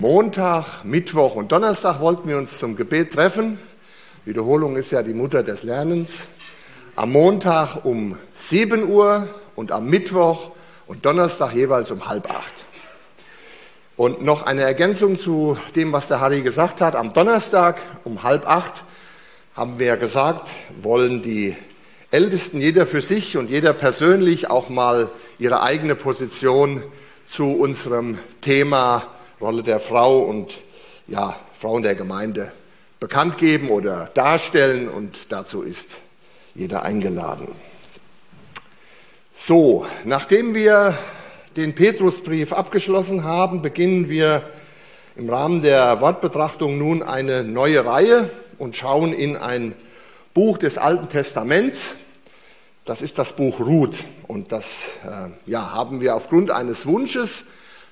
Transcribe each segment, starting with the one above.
Montag, Mittwoch und Donnerstag wollten wir uns zum Gebet treffen. Wiederholung ist ja die Mutter des Lernens. Am Montag um 7 Uhr und am Mittwoch und Donnerstag jeweils um 7:30. Und noch eine Ergänzung zu dem, was der Harry gesagt hat. Am Donnerstag um 7:30 haben wir gesagt, wollen die Ältesten, jeder für sich und jeder persönlich, auch mal ihre eigene Position zu unserem Thema Rolle der Frau und Frauen der Gemeinde bekannt geben oder darstellen, und dazu ist jeder eingeladen. So, nachdem wir den Petrusbrief abgeschlossen haben, beginnen wir im Rahmen der Wortbetrachtung nun eine neue Reihe und schauen in ein Buch des Alten Testaments. Das ist das Buch Ruth, und das haben wir aufgrund eines Wunsches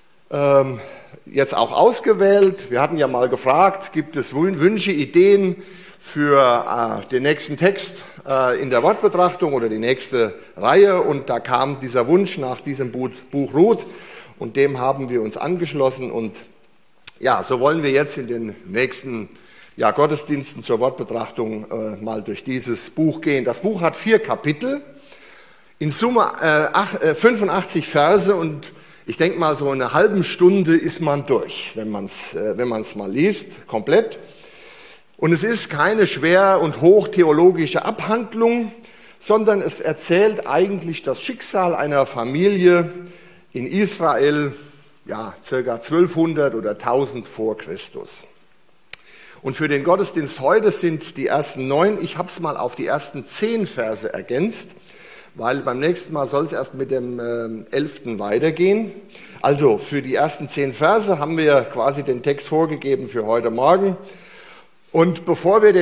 jetzt auch ausgewählt. Wir hatten ja mal gefragt, gibt es Wünsche, Ideen für den nächsten Text in der Wortbetrachtung oder die nächste Reihe, und da kam dieser Wunsch nach diesem Buch Ruth, und dem haben wir uns angeschlossen, und so wollen wir jetzt in den nächsten Gottesdiensten zur Wortbetrachtung mal durch dieses Buch gehen. Das Buch hat 4 Kapitel, in Summe 85 Verse, und ich denke mal, so eine halbe Stunde ist man durch, wenn man es mal liest, komplett. Und es ist keine schwer und hochtheologische Abhandlung, sondern es erzählt eigentlich das Schicksal einer Familie in Israel, ca. 1200 oder 1000 vor Christus. Und für den Gottesdienst heute sind die ersten 9, ich habe es mal auf die ersten 10 Verse ergänzt, weil beim nächsten Mal soll es erst mit dem 11. weitergehen. Also für die ersten 10 Verse haben wir quasi den Text vorgegeben für heute Morgen. Und bevor der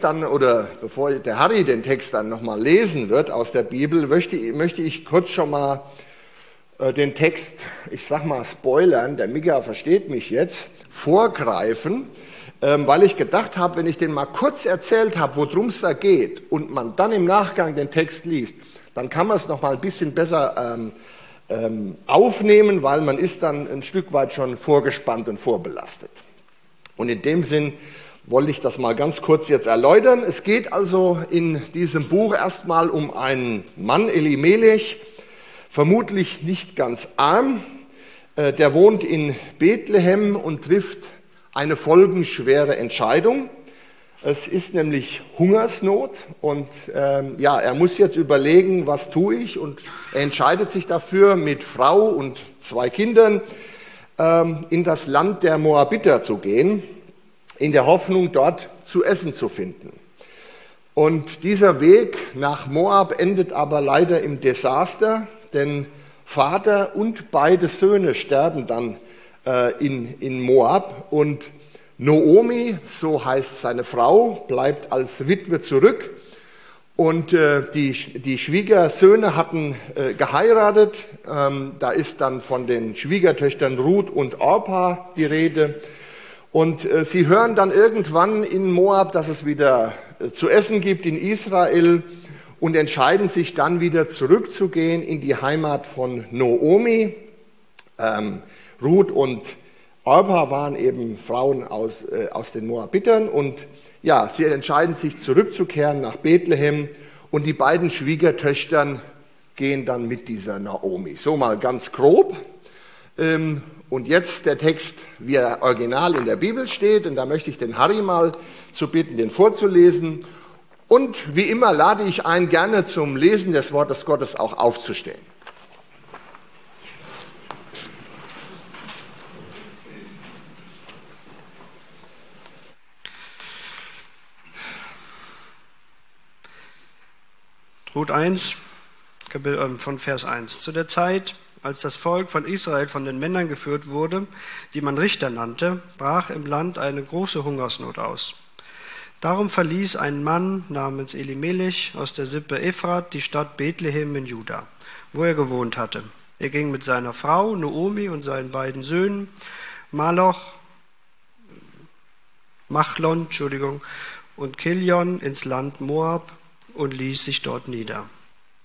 Harry den Text dann nochmal lesen wird aus der Bibel, möchte ich kurz schon mal den Text, ich sag mal spoilern, der Mika versteht mich jetzt, vorgreifen, weil ich gedacht habe, wenn ich den mal kurz erzählt habe, worum es da geht, und man dann im Nachgang den Text liest, dann kann man es noch mal ein bisschen besser aufnehmen, weil man ist dann ein Stück weit schon vorgespannt und vorbelastet. Und in dem Sinn wollte ich das mal ganz kurz jetzt erläutern. Es geht also in diesem Buch erstmal um einen Mann, Elimelech, vermutlich nicht ganz arm. Der wohnt in Bethlehem und trifft eine folgenschwere Entscheidung. Es ist nämlich Hungersnot, und er muss jetzt überlegen, was tue ich, und er entscheidet sich dafür, mit Frau und 2 Kindern in das Land der Moabiter zu gehen, in der Hoffnung, dort zu essen zu finden. Und dieser Weg nach Moab endet aber leider im Desaster, denn Vater und beide Söhne sterben dann in Moab, und Naomi, so heißt seine Frau, bleibt als Witwe zurück, und die Schwiegersöhne hatten geheiratet. Da ist dann von den Schwiegertöchtern Ruth und Orpa die Rede. Und sie hören dann irgendwann in Moab, dass es wieder zu essen gibt in Israel, und entscheiden sich dann wieder zurückzugehen in die Heimat von Naomi. Ruth und Orpa waren eben Frauen aus den Moabitern, und sie entscheiden sich zurückzukehren nach Bethlehem, und die beiden Schwiegertöchtern gehen dann mit dieser Naomi. So mal ganz grob. Und jetzt der Text, wie er original in der Bibel steht, und da möchte ich den Harry mal zu bitten, den vorzulesen. Und wie immer lade ich ein, gerne zum Lesen des Wortes Gottes auch aufzustehen. Ruth 1, von Vers 1. Zu der Zeit, als das Volk von Israel von den Männern geführt wurde, die man Richter nannte, brach im Land eine große Hungersnot aus. Darum verließ ein Mann namens Elimelech aus der Sippe Ephrat die Stadt Bethlehem in Juda, wo er gewohnt hatte. Er ging mit seiner Frau Naomi und seinen beiden Söhnen Machlon und Kilion ins Land Moab und ließ sich dort nieder.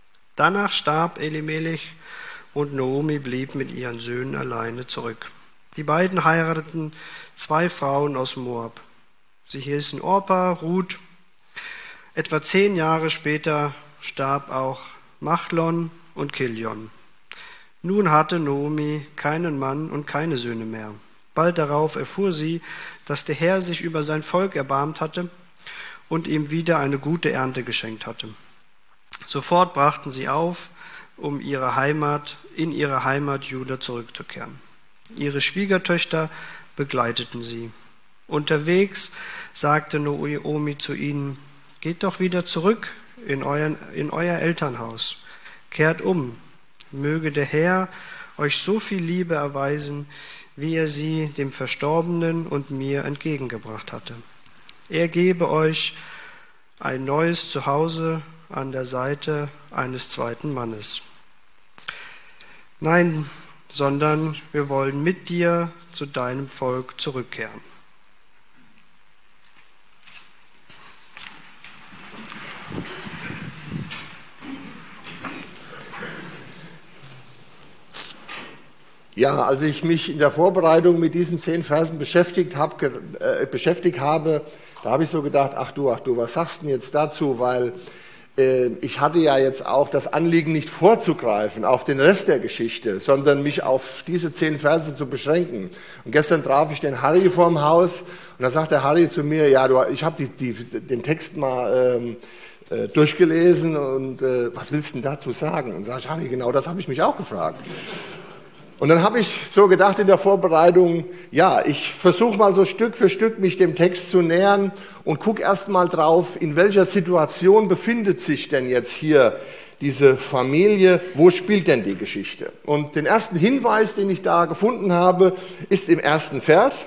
Danach starb Elimelech, und Naomi blieb mit ihren Söhnen alleine zurück. Die beiden heirateten 2 Frauen aus Moab. Sie hießen Orpa, Ruth. Etwa 10 Jahre später starb auch Machlon und Kilion. Nun hatte Naomi keinen Mann und keine Söhne mehr. Bald darauf erfuhr sie, dass der Herr sich über sein Volk erbarmt hatte und ihm wieder eine gute Ernte geschenkt hatte. Sofort brachten sie auf, um in ihre Heimat Juda zurückzukehren. Ihre Schwiegertöchter begleiteten sie. Unterwegs sagte Naomi zu ihnen: Geht doch wieder zurück in euer Elternhaus. Kehrt um. Möge der Herr euch so viel Liebe erweisen, wie er sie dem Verstorbenen und mir entgegengebracht hatte. Er gebe euch ein neues Zuhause an der Seite eines zweiten Mannes. Nein, sondern wir wollen mit dir zu deinem Volk zurückkehren. Ja, als ich mich in der Vorbereitung mit diesen 10 Versen beschäftigt habe, da habe ich so gedacht, ach du, was sagst du denn jetzt dazu? Weil ich hatte ja jetzt auch das Anliegen, nicht vorzugreifen auf den Rest der Geschichte, sondern mich auf diese 10 Verse zu beschränken. Und gestern traf ich den Harry vorm Haus und da sagt der Harry zu mir, ja, ich habe den Text mal durchgelesen und was willst du denn dazu sagen? Und sage ich, Harry, genau das habe ich mich auch gefragt. Und dann habe ich so gedacht in der Vorbereitung, ja, ich versuche mal so Stück für Stück mich dem Text zu nähern und gucke erst mal drauf, in welcher Situation befindet sich denn jetzt hier diese Familie, wo spielt denn die Geschichte? Und den ersten Hinweis, den ich da gefunden habe, ist im ersten Vers.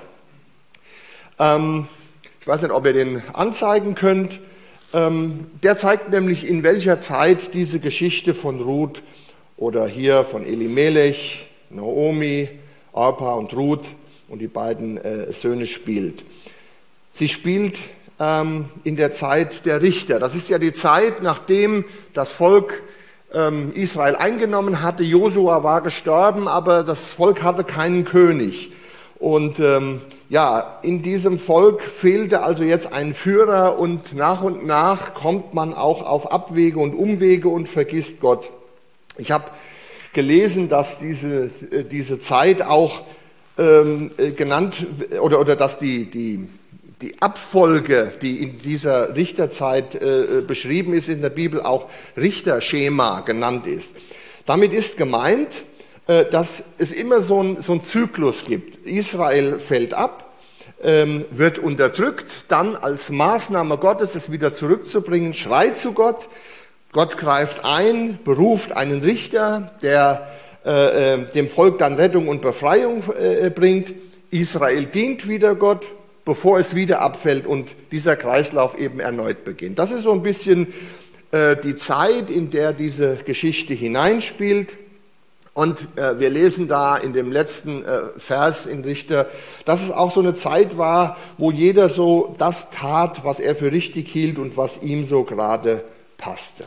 Ich weiß nicht, ob ihr den anzeigen könnt. Der zeigt nämlich, in welcher Zeit diese Geschichte von Ruth oder hier von Elimelech, Naomi, Orpa und Ruth und die beiden Söhne spielt. Sie spielt in der Zeit der Richter. Das ist ja die Zeit, nachdem das Volk Israel eingenommen hatte. Josua war gestorben, aber das Volk hatte keinen König. Und in diesem Volk fehlte also jetzt ein Führer und nach kommt man auch auf Abwege und Umwege und vergisst Gott. Ich habe gelesen, dass diese Zeit auch genannt oder dass die Abfolge, die in dieser Richterzeit beschrieben ist in der Bibel, auch Richterschema genannt ist. Damit ist gemeint, dass es immer so einen Zyklus gibt. Israel fällt ab, wird unterdrückt, dann als Maßnahme Gottes es wieder zurückzubringen, schreit zu Gott. Gott greift ein, beruft einen Richter, der dem Volk dann Rettung und Befreiung bringt. Israel dient wieder Gott, bevor es wieder abfällt und dieser Kreislauf eben erneut beginnt. Das ist so ein bisschen die Zeit, in der diese Geschichte hineinspielt. Und wir lesen da in dem letzten Vers in Richter, dass es auch so eine Zeit war, wo jeder so das tat, was er für richtig hielt und was ihm so gerade passte.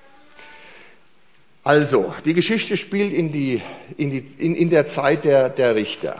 Also, die Geschichte spielt in der Zeit der Richter.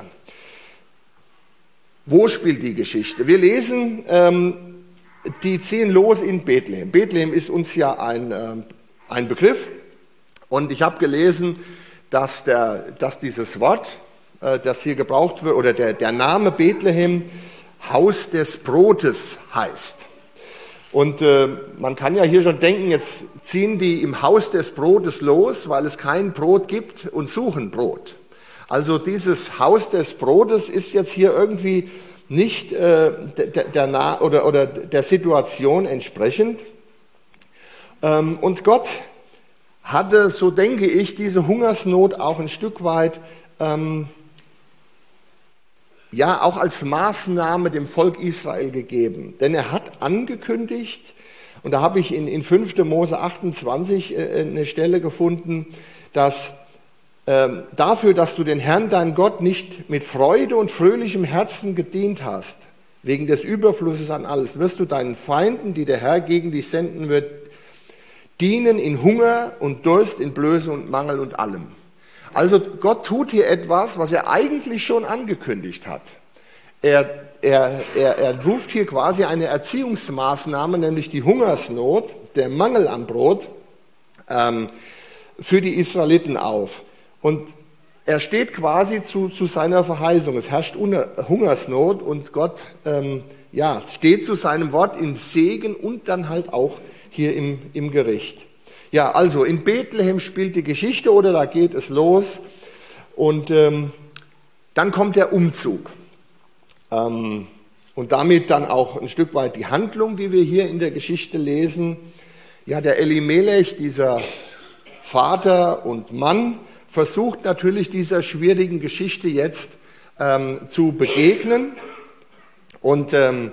Wo spielt die Geschichte? Wir lesen, die ziehen los in Bethlehem. Bethlehem ist uns ja ein Begriff. Und ich habe gelesen, dass dieses Wort, das hier gebraucht wird, oder der Name Bethlehem, Haus des Brotes heißt. Und man kann ja hier schon denken, jetzt ziehen die im Haus des Brotes los, weil es kein Brot gibt und suchen Brot. Also dieses Haus des Brotes ist jetzt hier irgendwie nicht der Situation entsprechend. Und Gott hatte, so denke ich, diese Hungersnot auch ein Stück weit auch als Maßnahme dem Volk Israel gegeben. Denn er hat angekündigt, und da habe ich in 5. Mose 28 eine Stelle gefunden, dass dafür, dass du den Herrn, dein Gott, nicht mit Freude und fröhlichem Herzen gedient hast, wegen des Überflusses an alles, wirst du deinen Feinden, die der Herr gegen dich senden wird, dienen in Hunger und Durst, in Blöße und Mangel und allem. Also Gott tut hier etwas, was er eigentlich schon angekündigt hat. Er ruft hier quasi eine Erziehungsmaßnahme, nämlich die Hungersnot, der Mangel am Brot, für die Israeliten auf. Und er steht quasi zu seiner Verheißung. Es herrscht Hungersnot und Gott steht zu seinem Wort in Segen und dann halt auch hier im Gericht. Ja, also in Bethlehem spielt die Geschichte oder da geht es los und dann kommt der Umzug. Und damit dann auch ein Stück weit die Handlung, die wir hier in der Geschichte lesen. Ja, der Elimelech, dieser Vater und Mann, versucht natürlich dieser schwierigen Geschichte jetzt zu begegnen. Und er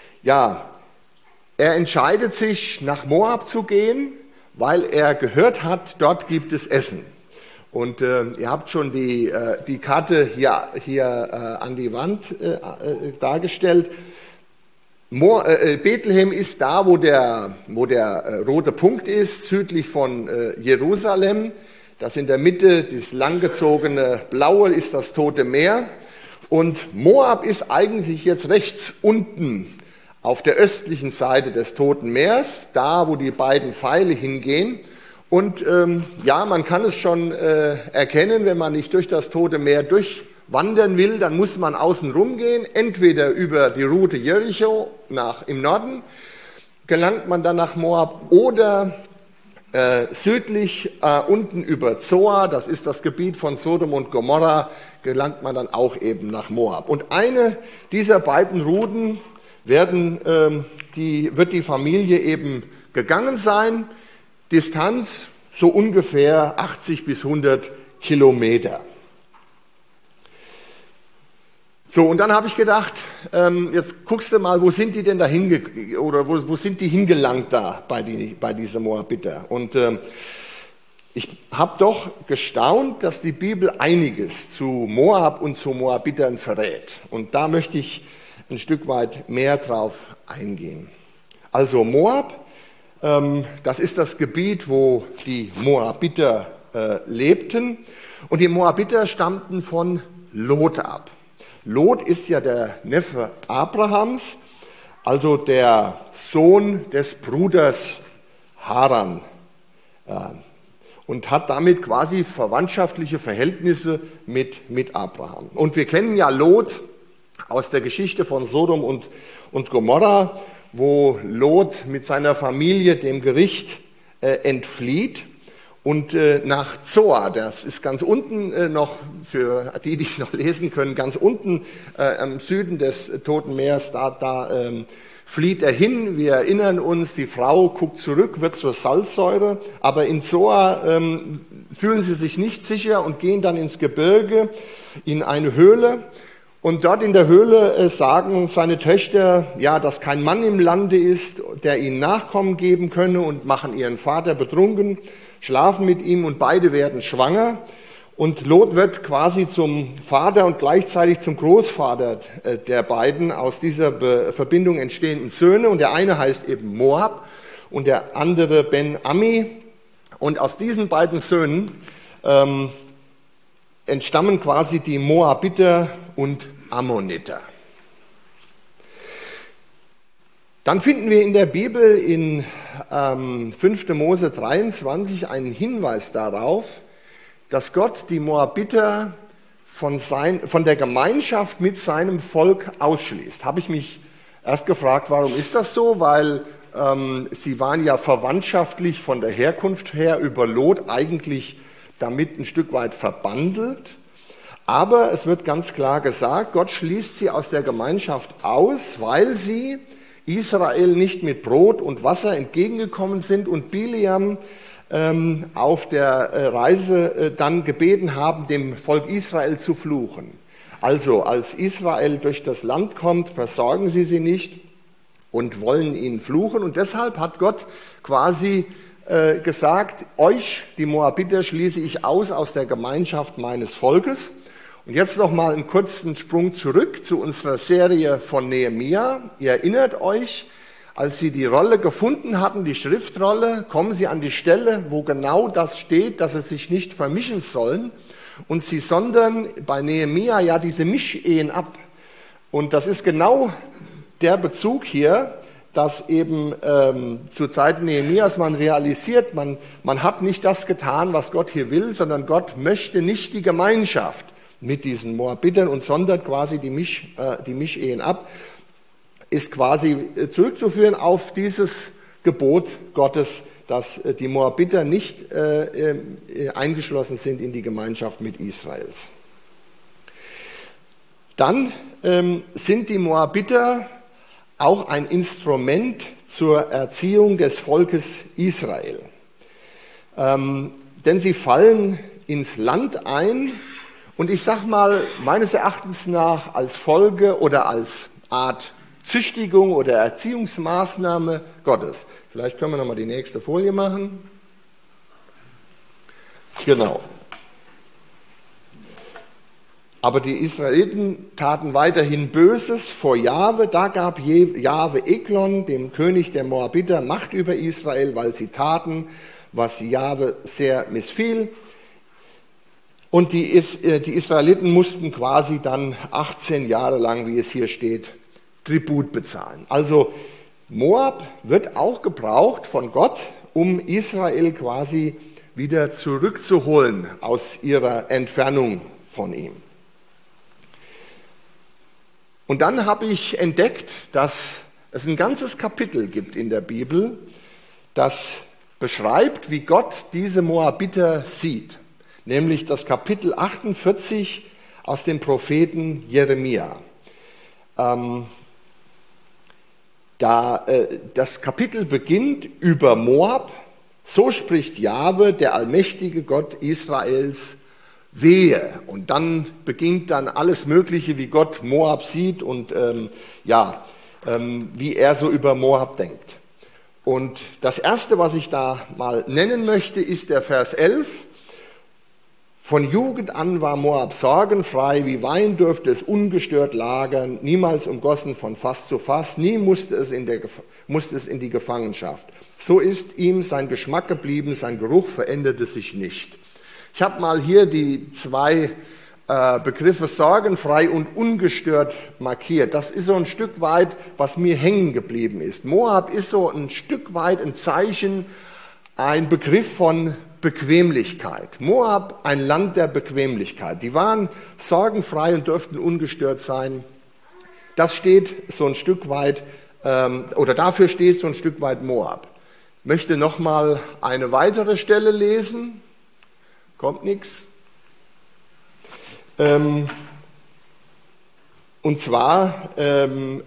entscheidet sich, nach Moab zu gehen, weil er gehört hat, dort gibt es Essen. Und ihr habt schon die Karte hier an die Wand dargestellt. Bethlehem ist da, wo der rote Punkt ist, südlich von Jerusalem. Das in der Mitte, das langgezogene Blaue, ist das Tote Meer. Und Moab ist eigentlich jetzt rechts unten auf der östlichen Seite des Toten Meers, da wo die beiden Pfeile hingehen. Und man kann es schon erkennen, wenn man nicht durch das Tote Meer durchwandern will, dann muss man außen rum gehen, entweder über die Route Jericho im Norden, gelangt man dann nach Moab, oder südlich unten über Zoar, das ist das Gebiet von Sodom und Gomorra, gelangt man dann auch eben nach Moab. Und eine dieser beiden Routen wird die Familie eben gegangen sein. Distanz so ungefähr 80 bis 100 Kilometer. So, und dann habe ich gedacht, jetzt guckst du mal, wo sind die denn da wo sind die hingelangt da bei dieser Moabiter? Und ich habe doch gestaunt, dass die Bibel einiges zu Moab und zu Moabitern verrät. Und da möchte ich ein Stück weit mehr drauf eingehen. Also Moab, das ist das Gebiet, wo die Moabiter lebten. Und die Moabiter stammten von Lot ab. Lot ist ja der Neffe Abrahams, also der Sohn des Bruders Haran, und hat damit quasi verwandtschaftliche Verhältnisse mit Abraham. Und wir kennen ja Lot aus der Geschichte von Sodom und Gomorra, wo Lot mit seiner Familie dem Gericht entflieht und nach Zoar, das ist ganz unten noch, für die es noch lesen können, ganz unten im Süden des Toten Meeres, da flieht er hin. Wir erinnern uns, die Frau guckt zurück, wird zur Salzsäure, aber in Zoar fühlen sie sich nicht sicher und gehen dann ins Gebirge, in eine Höhle. Und dort in der Höhle sagen seine Töchter, ja, dass kein Mann im Lande ist, der ihnen Nachkommen geben könne, und machen ihren Vater betrunken, schlafen mit ihm und beide werden schwanger. Und Lot wird quasi zum Vater und gleichzeitig zum Großvater der beiden aus dieser Verbindung entstehenden Söhne. Und der eine heißt eben Moab und der andere Ben-Ami. Und aus diesen beiden Söhnen entstammen quasi die Moabiter und Ammoniter. Dann finden wir in der Bibel in 5. Mose 23 einen Hinweis darauf, dass Gott die Moabiter von der Gemeinschaft mit seinem Volk ausschließt. Habe ich mich erst gefragt, warum ist das so? Weil sie waren ja verwandtschaftlich von der Herkunft her über Lot eigentlich damit ein Stück weit verbandelt. Aber es wird ganz klar gesagt, Gott schließt sie aus der Gemeinschaft aus, weil sie Israel nicht mit Brot und Wasser entgegengekommen sind und Bileam auf der Reise dann gebeten haben, dem Volk Israel zu fluchen. Also als Israel durch das Land kommt, versorgen sie nicht und wollen ihnen fluchen. Und deshalb hat Gott quasi gesagt, euch, die Moabiter, schließe ich aus der Gemeinschaft meines Volkes. Und jetzt noch mal einen kurzen Sprung zurück zu unserer Serie von Nehemia. Ihr erinnert euch, als sie die Rolle gefunden hatten, die Schriftrolle, kommen sie an die Stelle, wo genau das steht, dass sie sich nicht vermischen sollen. und sie sondern bei Nehemia ja diese Mischehen ab. Und das ist genau der Bezug hier, dass eben zu Zeiten Nehemias man realisiert, man hat nicht das getan, was Gott hier will, sondern Gott möchte nicht die Gemeinschaft mit diesen Moabitern und sondert quasi die Mischehen ab, ist quasi zurückzuführen auf dieses Gebot Gottes, dass die Moabiter nicht eingeschlossen sind in die Gemeinschaft mit Israels. Dann sind die Moabiter auch ein Instrument zur Erziehung des Volkes Israel. Denn sie fallen ins Land ein und ich sage mal, meines Erachtens nach als Folge oder als Art Züchtigung oder Erziehungsmaßnahme Gottes. Vielleicht können wir nochmal die nächste Folie machen. Genau. Aber die Israeliten taten weiterhin Böses vor Jahwe. Da gab Jahwe Eglon, dem König der Moabiter, Macht über Israel, weil sie taten, was Jahwe sehr missfiel. Und die Israeliten mussten quasi dann 18 Jahre lang, wie es hier steht, Tribut bezahlen. Also Moab wird auch gebraucht von Gott, um Israel quasi wieder zurückzuholen aus ihrer Entfernung von ihm. Und dann habe ich entdeckt, dass es ein ganzes Kapitel gibt in der Bibel, das beschreibt, wie Gott diese Moabiter sieht. Nämlich das Kapitel 48 aus dem Propheten Jeremia. Das Kapitel beginnt über Moab. So spricht Jahwe, der allmächtige Gott Israels, wehe. Und dann beginnt dann alles Mögliche, wie Gott Moab sieht und wie er so über Moab denkt. Und das Erste, was ich da mal nennen möchte, ist der Vers 11. Von Jugend an war Moab sorgenfrei, wie Wein dürfte es ungestört lagern, niemals umgossen von Fass zu Fass, nie musste es in die Gefangenschaft. So ist ihm sein Geschmack geblieben, sein Geruch veränderte sich nicht. Ich habe mal hier die zwei Begriffe sorgenfrei und ungestört markiert. Das ist so ein Stück weit, was mir hängen geblieben ist. Moab ist so ein Stück weit ein Zeichen, ein Begriff von Bequemlichkeit. Moab, ein Land der Bequemlichkeit. Die waren sorgenfrei und dürften ungestört sein. Das steht so ein Stück weit, oder dafür steht so ein Stück weit Moab. Ich möchte nochmal eine weitere Stelle lesen. Kommt nichts. Und zwar den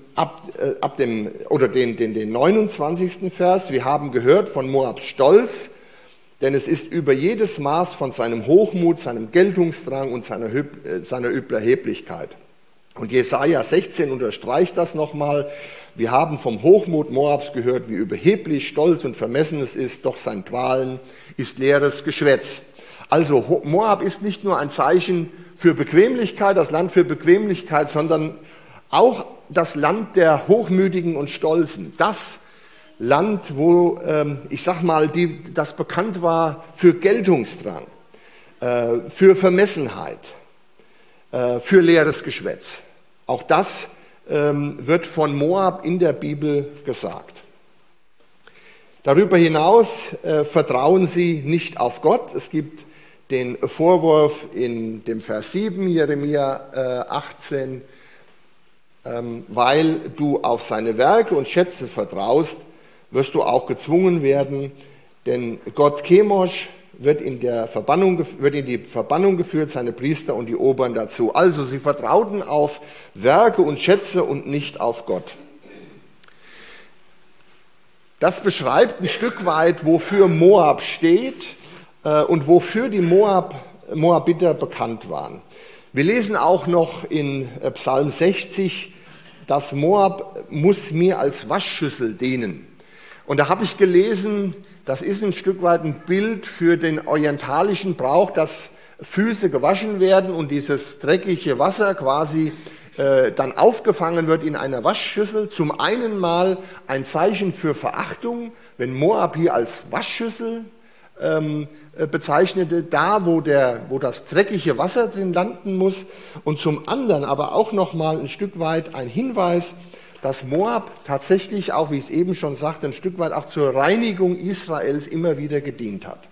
29. Vers. Wir haben gehört von Moabs Stolz, denn es ist über jedes Maß von seinem Hochmut, seinem Geltungsdrang und seiner Überheblichkeit. Und Jesaja 16 unterstreicht das nochmal. Wir haben vom Hochmut Moabs gehört, wie überheblich, stolz und vermessen es ist, doch sein Prahlen ist leeres Geschwätz. Also Moab ist nicht nur ein Zeichen für Bequemlichkeit, das Land für Bequemlichkeit, sondern auch das Land der Hochmütigen und Stolzen. Das Land, wo, das bekannt war für Geltungsdrang, für Vermessenheit, für leeres Geschwätz. Auch das wird von Moab in der Bibel gesagt. Darüber hinaus vertrauen sie nicht auf Gott. Es gibt den Vorwurf in dem Vers 7, Jeremia 18, weil du auf seine Werke und Schätze vertraust, wirst du auch gezwungen werden, denn Gott Chemosh wird in die Verbannung geführt, seine Priester und die Obern dazu. Also sie vertrauten auf Werke und Schätze und nicht auf Gott. Das beschreibt ein Stück weit, wofür Moab steht und wofür die Moabiter bekannt waren. Wir lesen auch noch in Psalm 60, dass Moab muss mir als Waschschüssel dienen. Und da habe ich gelesen, das ist ein Stück weit ein Bild für den orientalischen Brauch, dass Füße gewaschen werden und dieses dreckige Wasser quasi dann aufgefangen wird in einer Waschschüssel. Zum einen mal ein Zeichen für Verachtung, wenn Moab hier als Waschschüssel bezeichnete, da wo das dreckige Wasser drin landen muss, und zum anderen aber auch nochmal ein Stück weit ein Hinweis, dass Moab tatsächlich auch, wie ich es eben schon sagte, ein Stück weit auch zur Reinigung Israels immer wieder gedient hat.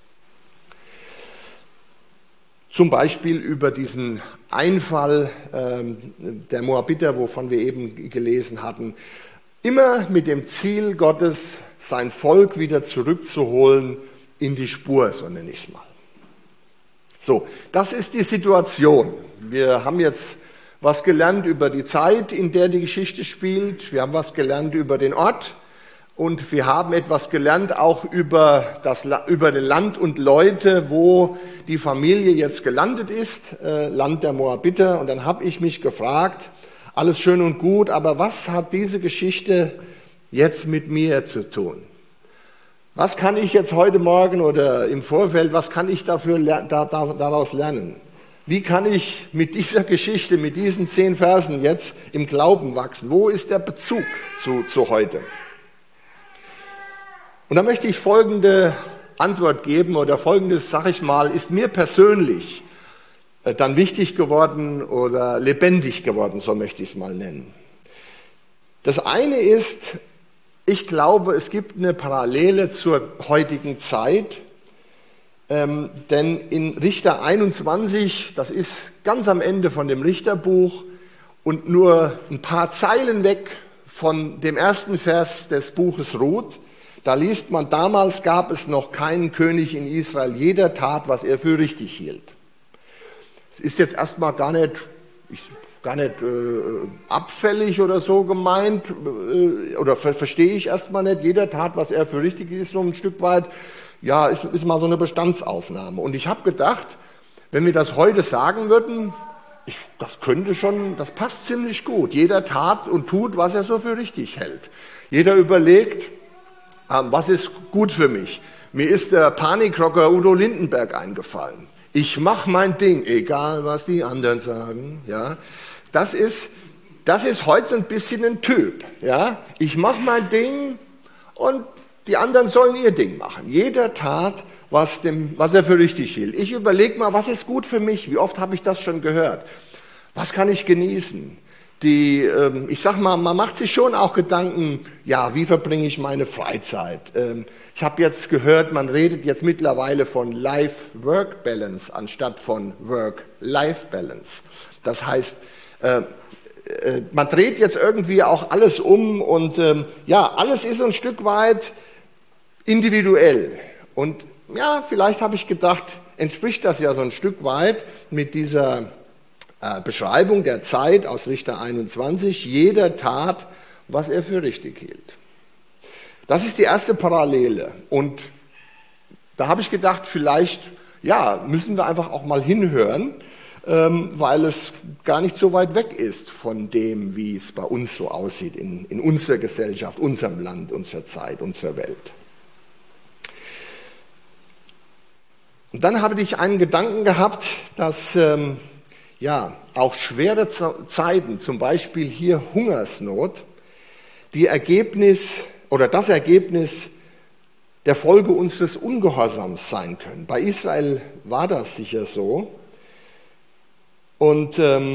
Zum Beispiel über diesen Einfall der Moabiter, wovon wir eben gelesen hatten, immer mit dem Ziel Gottes, sein Volk wieder zurückzuholen in die Spur, so nenne ich es mal. So, das ist die Situation. Wir haben jetzt was gelernt über die Zeit, in der die Geschichte spielt. Wir haben was gelernt über den Ort und wir haben etwas gelernt auch über den Land und Leute, wo die Familie jetzt gelandet ist, Land der Moabiter. Und dann habe ich mich gefragt, alles schön und gut, aber was hat diese Geschichte jetzt mit mir zu tun? Was kann ich jetzt heute Morgen oder im Vorfeld, was kann ich daraus lernen? Wie kann ich mit dieser Geschichte, mit diesen 10 Versen jetzt im Glauben wachsen? Wo ist der Bezug zu heute? Und da möchte ich folgende Antwort geben oder folgendes, sage ich mal, ist mir persönlich dann wichtig geworden oder lebendig geworden, so möchte ich es mal nennen. Das eine ist, ich glaube, es gibt eine Parallele zur heutigen Zeit, denn in Richter 21, das ist ganz am Ende von dem Richterbuch und nur ein paar Zeilen weg von dem ersten Vers des Buches Ruth, da liest man, damals gab es noch keinen König in Israel, jeder tat, was er für richtig hielt. Es ist jetzt erstmal gar nicht abfällig oder so gemeint, oder verstehe ich erstmal nicht, jeder tat, was er für richtig ist, so ein Stück weit, ja, ist mal so eine Bestandsaufnahme. Und ich habe gedacht, wenn wir das heute sagen würden, das passt ziemlich gut. Jeder tat und tut, was er so für richtig hält. Jeder überlegt, was ist gut für mich. Mir ist der Panikrocker Udo Lindenberg eingefallen. Ich mache mein Ding, egal was die anderen sagen. Ja, das ist heute so ein bisschen ein Typ. Ja, ich mache mein Ding und die anderen sollen ihr Ding machen. Jeder tat, was er für richtig hielt. Ich überlege mal, was ist gut für mich? Wie oft habe ich das schon gehört? Was kann ich genießen? Ich sag mal, man macht sich schon auch Gedanken, ja, wie verbringe ich meine Freizeit? Ich habe jetzt gehört, man redet jetzt mittlerweile von Life-Work-Balance anstatt von Work-Life-Balance. Das heißt, man dreht jetzt irgendwie auch alles um und alles ist so ein Stück weit individuell. Und ja, vielleicht habe ich gedacht, entspricht das ja so ein Stück weit mit dieser Beschreibung der Zeit aus Richter 21, jeder tat, was er für richtig hielt. Das ist die erste Parallele. Und da habe ich gedacht, vielleicht müssen wir einfach auch mal hinhören, weil es gar nicht so weit weg ist von dem, wie es bei uns so aussieht, in unserer Gesellschaft, unserem Land, unserer Zeit, unserer Welt. Und dann habe ich einen Gedanken gehabt, dass auch schwere Zeiten, zum Beispiel hier Hungersnot, das Ergebnis der Folge unseres Ungehorsams sein können. Bei Israel war das sicher so. Und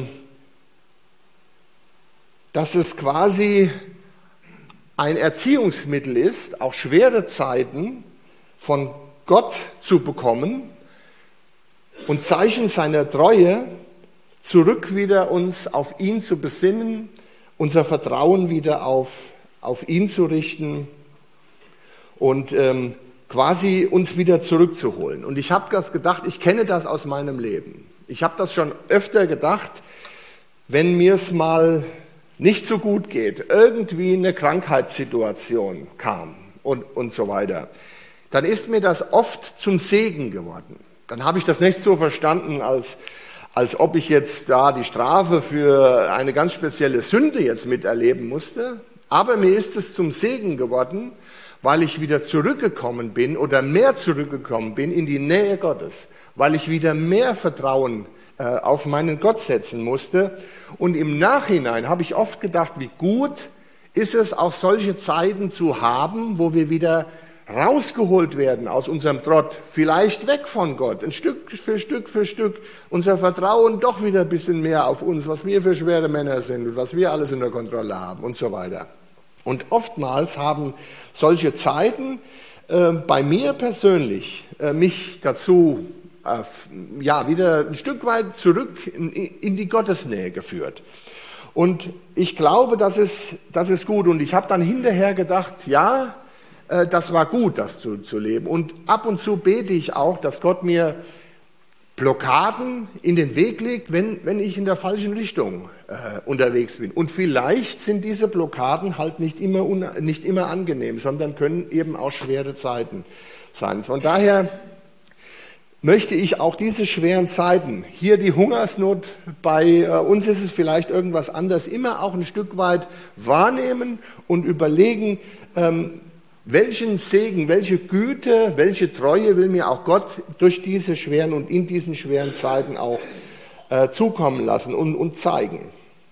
dass es quasi ein Erziehungsmittel ist, auch schwere Zeiten von Gott zu bekommen und Zeichen seiner Treue, zurück wieder uns auf ihn zu besinnen, unser Vertrauen wieder auf ihn zu richten und quasi uns wieder zurückzuholen. Und ich habe das gedacht, ich kenne das aus meinem Leben. Ich habe das schon öfter gedacht, wenn mir es mal nicht so gut geht, irgendwie eine Krankheitssituation kam und so weiter, dann ist mir das oft zum Segen geworden. Dann habe ich das nicht so verstanden, als ob ich jetzt da die Strafe für eine ganz spezielle Sünde jetzt miterleben musste. Aber mir ist es zum Segen geworden, weil ich wieder zurückgekommen bin oder mehr zurückgekommen bin in die Nähe Gottes, weil ich wieder mehr Vertrauen auf meinen Gott setzen musste. Und im Nachhinein habe ich oft gedacht, wie gut ist es, auch solche Zeiten zu haben, wo wir wieder rausgeholt werden aus unserem Trott, vielleicht weg von Gott, ein Stück für Stück, unser Vertrauen doch wieder ein bisschen mehr auf uns, was wir für schwere Männer sind und was wir alles unter Kontrolle haben und so weiter. Und oftmals haben solche Zeiten bei mir persönlich mich dazu wieder ein Stück weit zurück in die Gottesnähe geführt. Und ich glaube, das ist gut. Und ich habe dann hinterher gedacht, ja, das war gut, das zu leben. Und ab und zu bete ich auch, dass Gott mir Blockaden in den Weg legt, wenn ich in der falschen Richtung unterwegs bin. Und vielleicht sind diese Blockaden halt nicht immer angenehm, sondern können eben auch schwere Zeiten sein. Von daher möchte ich auch diese schweren Zeiten, hier die Hungersnot, bei uns ist es vielleicht irgendwas anderes, immer auch ein Stück weit wahrnehmen und überlegen, welchen Segen, welche Güte, welche Treue will mir auch Gott durch diese schweren und in diesen schweren Zeiten auch zukommen lassen und zeigen.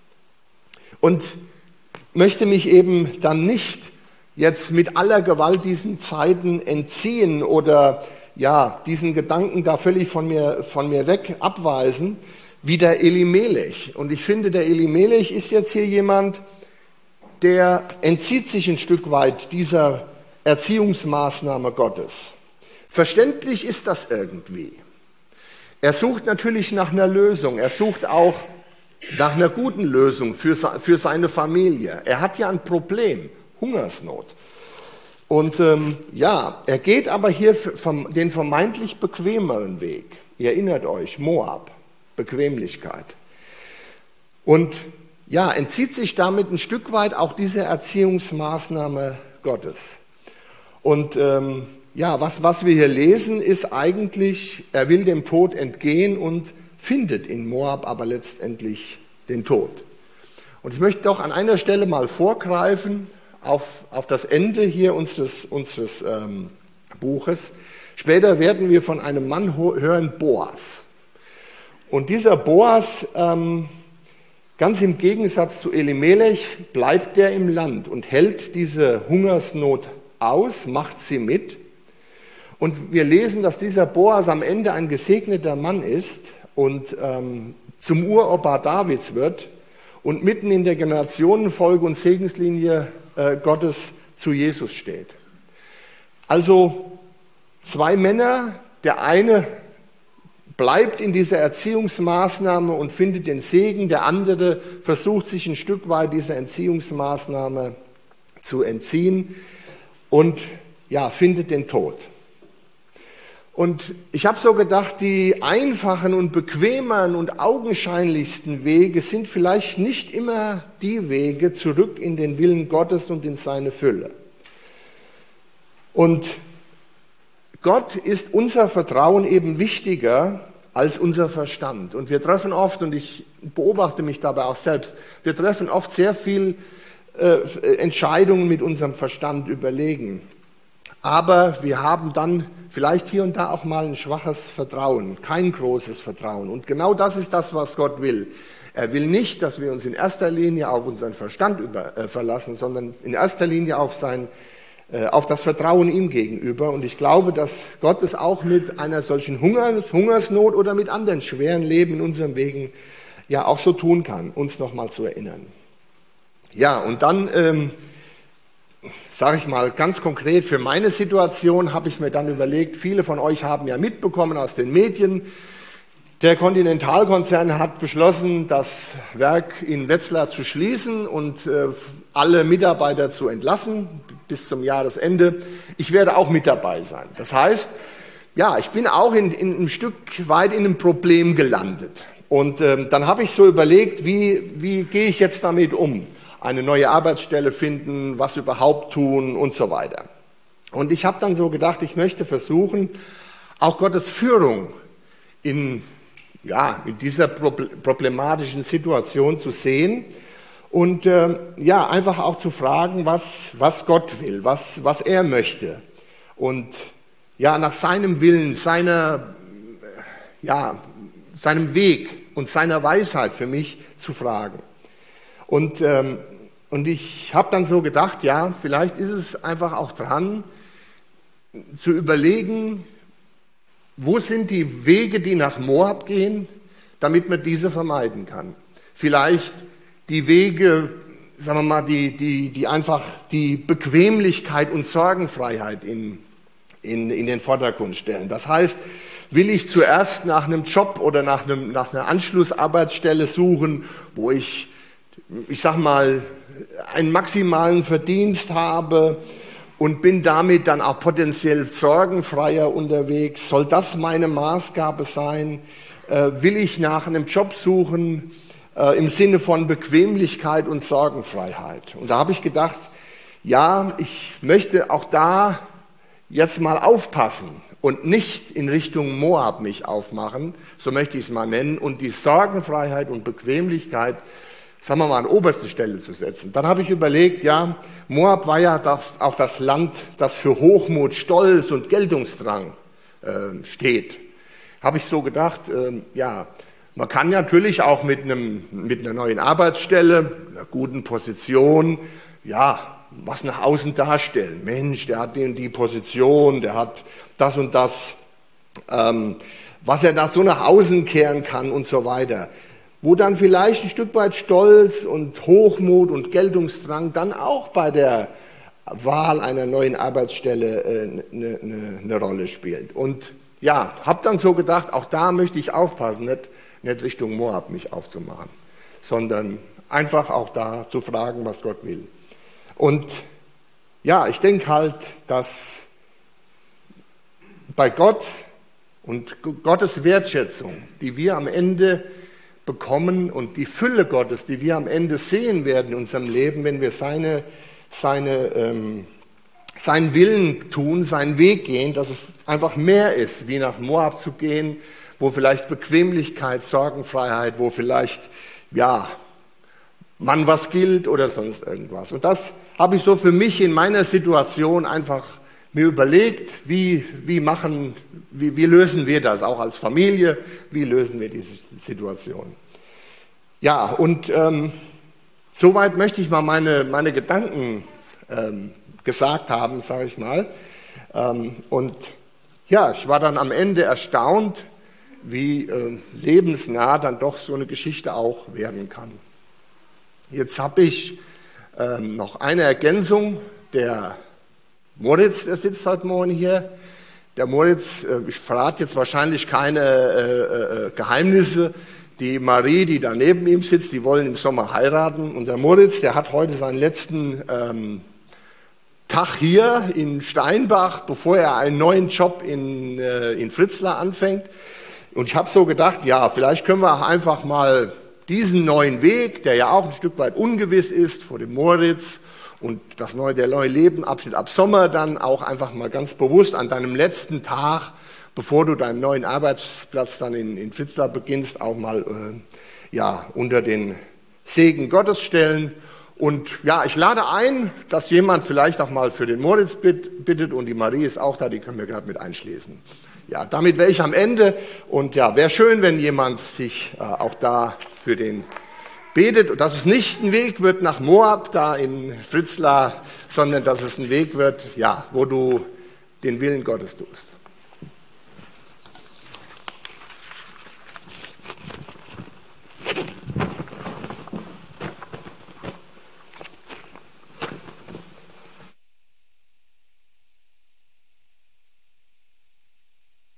Und möchte mich eben dann nicht jetzt mit aller Gewalt diesen Zeiten entziehen oder diesen Gedanken da völlig von mir weg abweisen, wie der Elimelech. Und ich finde, der Elimelech ist jetzt hier jemand, der entzieht sich ein Stück weit dieser Erziehungsmaßnahme Gottes. Verständlich ist das irgendwie. Er sucht natürlich nach einer Lösung. Er sucht auch nach einer guten Lösung für seine Familie. Er hat ja ein Problem, Hungersnot. Und er geht aber hier den vermeintlich bequemeren Weg. Ihr erinnert euch, Moab, Bequemlichkeit. Und entzieht sich damit ein Stück weit auch dieser Erziehungsmaßnahme Gottes. Und was wir hier lesen, ist eigentlich, er will dem Tod entgehen und findet in Moab aber letztendlich den Tod. Und ich möchte doch an einer Stelle mal vorgreifen auf das Ende hier unseres Buches. Später werden wir von einem Mann hören, Boas. Und dieser Boas, ganz im Gegensatz zu Elimelech, bleibt der im Land und hält diese Hungersnot aus, macht sie mit. Und wir lesen, dass dieser Boas am Ende ein gesegneter Mann ist und zum Uropa Davids wird und mitten in der Generationenfolge und Segenslinie Gottes zu Jesus steht. Also zwei Männer, der eine bleibt in dieser Erziehungsmaßnahme und findet den Segen, der andere versucht sich ein Stück weit dieser Erziehungsmaßnahme zu entziehen und findet den Tod. Und ich habe so gedacht, die einfachen und bequemeren und augenscheinlichsten Wege sind vielleicht nicht immer die Wege zurück in den Willen Gottes und in seine Fülle. Und Gott ist unser Vertrauen eben wichtiger als unser Verstand. Und wir treffen oft, und ich beobachte mich dabei auch selbst, wir treffen oft sehr viel Entscheidungen mit unserem Verstand überlegen. Aber wir haben dann vielleicht hier und da auch mal ein schwaches Vertrauen, kein großes Vertrauen. Und genau das ist das, was Gott will. Er will nicht, dass wir uns in erster Linie auf unseren Verstand verlassen, sondern in erster Linie auf das Vertrauen ihm gegenüber. Und ich glaube, dass Gott es auch mit einer solchen Hungersnot oder mit anderen schweren Leben in unserem Wegen ja auch so tun kann, uns nochmal zu erinnern. Ja, und dann sage ich mal ganz konkret, für meine Situation habe ich mir dann überlegt, viele von euch haben ja mitbekommen aus den Medien, der Continental-Konzern hat beschlossen, das Werk in Wetzlar zu schließen und alle Mitarbeiter zu entlassen bis zum Jahresende. Ich werde auch mit dabei sein. Das heißt, ich bin auch in ein Stück weit in einem Problem gelandet. Und dann habe ich so überlegt, wie gehe ich jetzt damit um? Eine neue Arbeitsstelle finden, was überhaupt tun und so weiter. Und ich habe dann so gedacht, ich möchte versuchen, auch Gottes Führung in dieser problematischen Situation zu sehen und einfach auch zu fragen, was Gott will, was er möchte. Und nach seinem Willen, seinem Weg und seiner Weisheit für mich zu fragen. Und ich habe dann so gedacht, vielleicht ist es einfach auch dran, zu überlegen, wo sind die Wege, die nach Moab gehen, damit man diese vermeiden kann. Vielleicht die Wege, sagen wir mal, die einfach die Bequemlichkeit und Sorgenfreiheit in den Vordergrund stellen. Das heißt, will ich zuerst nach einem Job oder nach einer Anschlussarbeitsstelle suchen, wo ich sag mal, einen maximalen Verdienst habe und bin damit dann auch potenziell sorgenfreier unterwegs? Soll das meine Maßgabe sein? Will ich nach einem Job suchen im Sinne von Bequemlichkeit und Sorgenfreiheit? Und da habe ich gedacht, ja, ich möchte auch da jetzt mal aufpassen und nicht in Richtung Moab mich aufmachen, so möchte ich es mal nennen, und die Sorgenfreiheit und Bequemlichkeit, sagen wir mal, an oberste Stelle zu setzen. Dann habe ich überlegt, ja, Moab war ja auch das Land, das für Hochmut, Stolz und Geltungsdrang steht. Habe ich so gedacht, ja, man kann natürlich auch mit einer neuen Arbeitsstelle, einer guten Position, ja, was nach außen darstellen. Mensch, der hat die Position, der hat das und das, was er da so nach außen kehren kann und so weiter. Wo dann vielleicht ein Stück weit Stolz und Hochmut und Geltungsdrang dann auch bei der Wahl einer neuen Arbeitsstelle eine Rolle spielt. Und ja, habe dann so gedacht, auch da möchte ich aufpassen, nicht Richtung Moab mich aufzumachen, sondern einfach auch da zu fragen, was Gott will. Und ja, ich denke halt, dass bei Gott und Gottes Wertschätzung, die wir am Ende bekommen und die Fülle Gottes, die wir am Ende sehen werden in unserem Leben, wenn wir seinen Willen tun, seinen Weg gehen, dass es einfach mehr ist, wie nach Moab zu gehen, wo vielleicht Bequemlichkeit, Sorgenfreiheit, wo vielleicht, ja, man was gilt oder sonst irgendwas. Und das habe ich so für mich in meiner Situation einfach mir überlegt, wie lösen wir das auch als Familie, wie lösen wir diese Situation. Ja, und soweit möchte ich mal meine Gedanken gesagt haben, sage ich mal. Und ja, ich war dann am Ende erstaunt, wie lebensnah dann doch so eine Geschichte auch werden kann. Jetzt habe ich noch eine Ergänzung. Der Moritz, der sitzt heute Morgen hier. Der Moritz, ich verrate jetzt wahrscheinlich keine Geheimnisse. Die Marie, die da neben ihm sitzt, die wollen im Sommer heiraten. Und der Moritz, der hat heute seinen letzten Tag hier in Steinbach, bevor er einen neuen Job in Fritzlar anfängt. Und ich habe so gedacht, ja, vielleicht können wir auch einfach mal diesen neuen Weg, der ja auch ein Stück weit ungewiss ist, vor dem Moritz und der neue Lebenabschnitt ab Sommer dann auch einfach mal ganz bewusst an deinem letzten Tag, bevor du deinen neuen Arbeitsplatz dann in Fritzlar beginnst, auch mal unter den Segen Gottes stellen. Und ja, ich lade ein, dass jemand vielleicht auch mal für den Moritz bittet und die Marie ist auch da, die können wir gerade mit einschließen. Ja, damit wäre ich am Ende und ja, wäre schön, wenn jemand sich auch da für den betet und dass es nicht ein Weg wird nach Moab da in Fritzlar, sondern dass es ein Weg wird, ja, wo du den Willen Gottes tust.